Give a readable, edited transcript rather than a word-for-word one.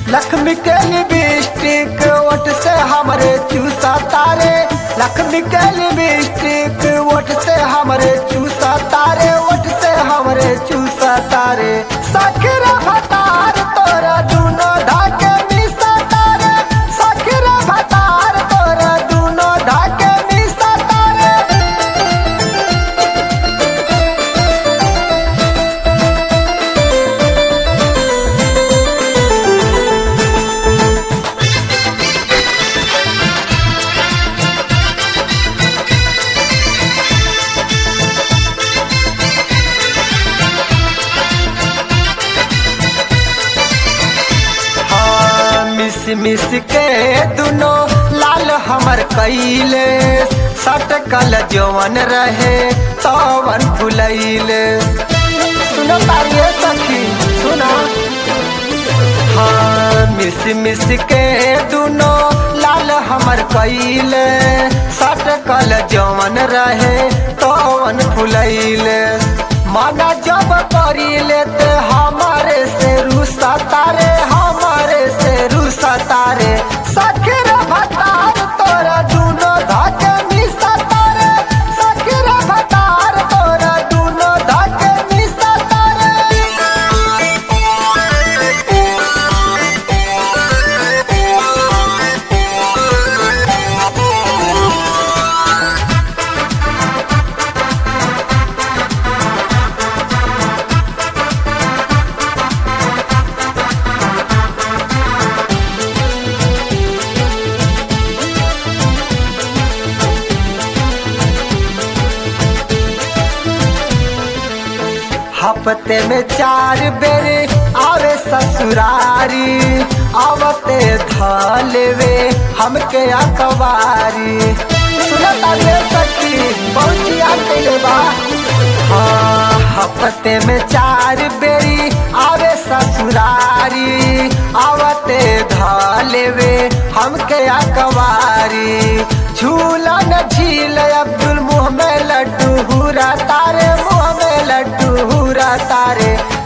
लक्ष्मी के लिपस्टिक ओठ से हमरे चूसा तारे, लक्ष्मी के लिपस्टिक ओठ से हमरे चूसा तारे, ओठ से हमरे चूसा तारे। सखरा भतार तोरा दूनो धाके मिसा तारे, सखरा भतार तोरा दूनो धाके मिसा तारे। मिस मिस के दुनो लाल हमर कैले, सटकल जवन रहे तवन फुलैले। सुनो तारिये सखी सुना, हाँ मिस मिस के दुनो लाल हमर कैले, सटकल जवन रहे तवन फुलैले। माना जब करी लेते हमारे से रूसा तारे, हमारे से रूसा तारे। सखरा भतार तोरा दूनो धाके मिसा तारे, सखरा भतार तोरा दूनो धाके मिसा तारे। हफ्ते में 4 बेरे आवे ससुरारी, आवते धलेवे हमके अकबारी। सुनता ले सखी पहुंचिया कैले बा, हाँ हफ्ते में 4 बेरी आवे ससुरारी, आवते धलेवे हमके अकबारी। झूला न झील अब्दुल मुँह में लड्डू हुरा तारे, मुँह में लड्डू हुरा तारे।